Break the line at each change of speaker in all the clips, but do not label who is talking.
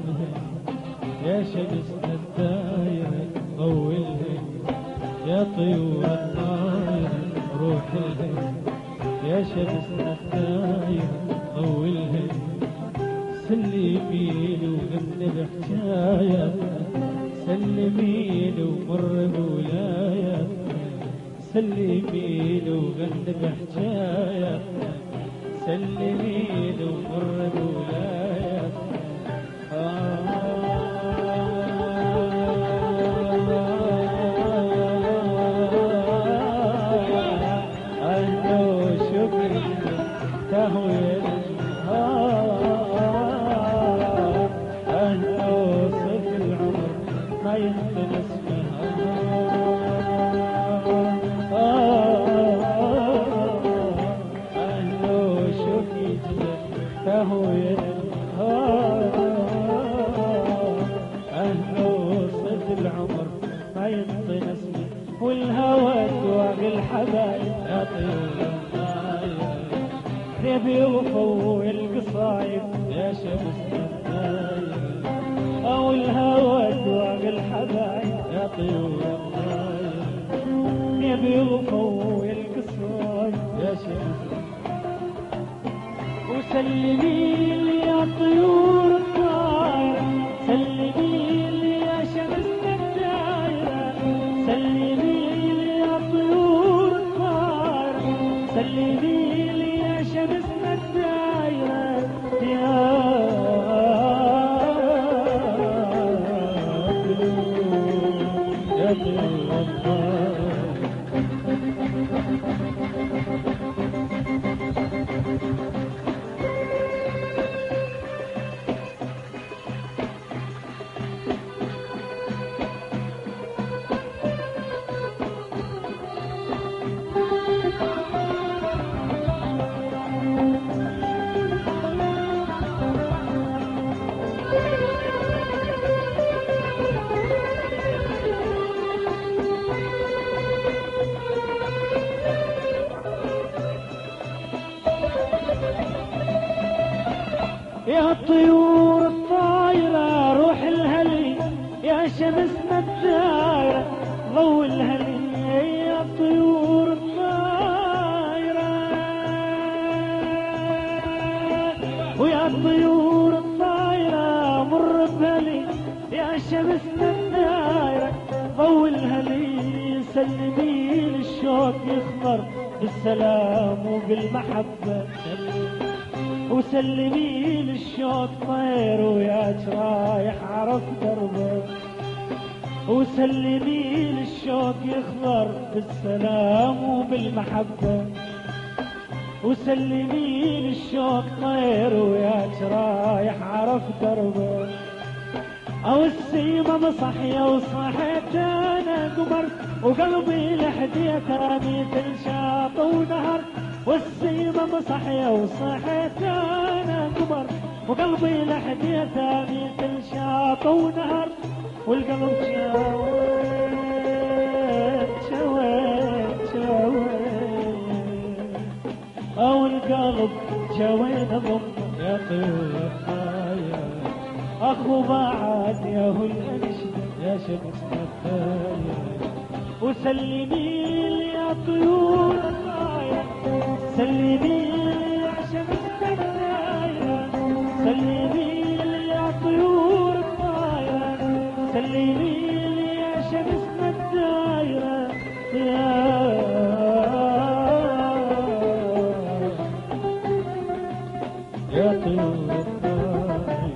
الهند يا شمسنا الدايرة ضوي الهند يا طيور الطايرة روح الهند يا شمسنا الدايرة ضوي الهند سلميني وغني بحكاية سلميني ومر بولاية سلميني وغني بحكاية سلميني ومر بولاية أهلا شكري تهوي ما ينطق اسمها أهله شوف يجلد فهو أهله صيف العمر ما ينطق اسمه والهوى دواق الحبايب يا طيور الطاير يوفوا القصايب يا شمس الطاير أو الهوى دواق الحبايب يا طيور الطاير يبي يغفوا القصايب يا شمس وسلمي لي يا طيور الطاير سلمي لي يا شمس الدايرة سلمي لي يا طيور الطاير سلمي لي يا شمس الدايرة يا يا طيور الطايرة روح الهلي يا شمسنا الدايرة ضوي الهلي يا طيور الطايرة ويا طيور الطايرة مر بهلي يا شمسنا الدايرة ضوي الهلي سلمي للشوق يخضر بالسلام وبالمحبة وسلمي للشوق طير وياك رايح عرف دربك وسلمي للشوق يخضر بالسلام وبالمحبة وسلمي للشوق طير وياك رايح عرف دربك او السيمة مصحية وصحيت انا قمر وقلبي لحديتها مثل شاط ونهر والسيمة مصحية وصحيت انا قمر وقلبي لحديتها مثل شاط ونهر والقلب شويت او القلب شويت ضم يا طيور الطاير اخو بعد يا هو الانشد يا شمس الطاير وسلمي لي يا طيور الطاير سلمي لي يا شمس الطاير سلمي لي يا طيور الطاير سلمي لي يا شمس الطاير يا طيور الطاير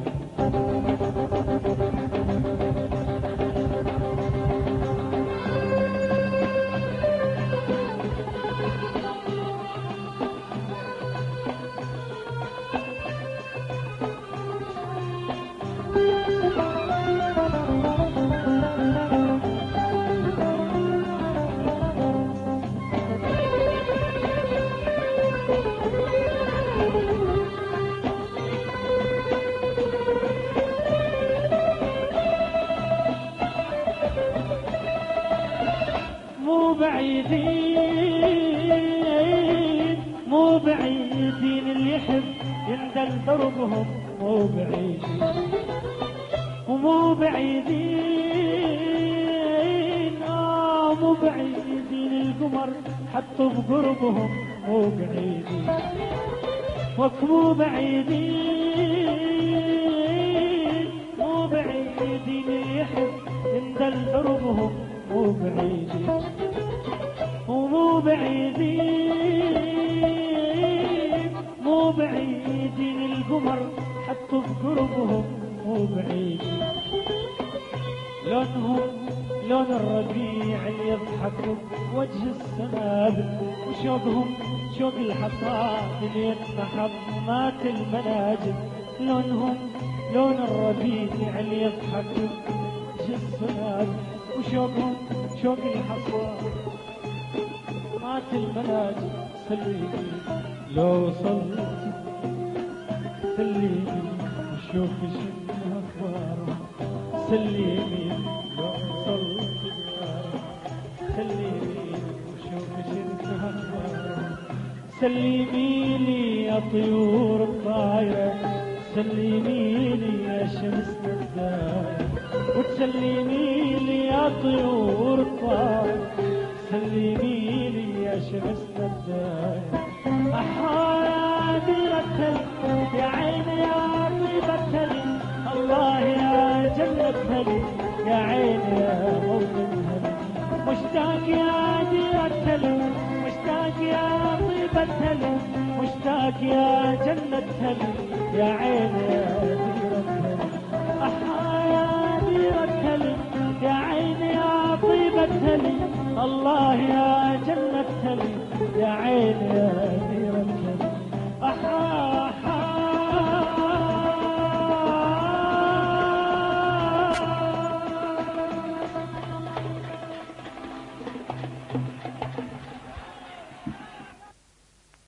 مو بعيدين اللي يحب يندل دربهم مو بعيدين مو بعيدين مو بعيدين القمر حطوا بقربهم مو بعيدين مو بعيدين مو بعيدين يحب يندل قربهم مو بعيدين ومو بعيدين مو بعيدين القمر حطوا بقربهم مو بعيدين لونهم لون الربيع اللي يضحك بوجه السنابل وشوقهم شوق الحصاد اللي يتنحب مات المناجم لونهم لون الربيع اللي يضحك بوجه السنابل وشوقهم شوق الحصاد مات المناجم سليني لو صلت سليني وشوف شنو اخبارهم سليني لو صلت سليني وشوف شنو اخبارهم سلمي لي يا طيور الطايره سلمي لي يا شمس الدايره وتسلمي لي يا طيور الطايره سلمي لي يا شمس الدايره يا ديرة يا عيني يا طيبة لي الله يا جنة لي يا عيني يا موطن لي مشتاق يا ديرة لي مشتاق يا طيبة لي مشتاق يا جنة لي يا عيني يا ديرة لي يا ديرة لي يا عيني يا طيبة لي الله يا جنة لي يا عيني يا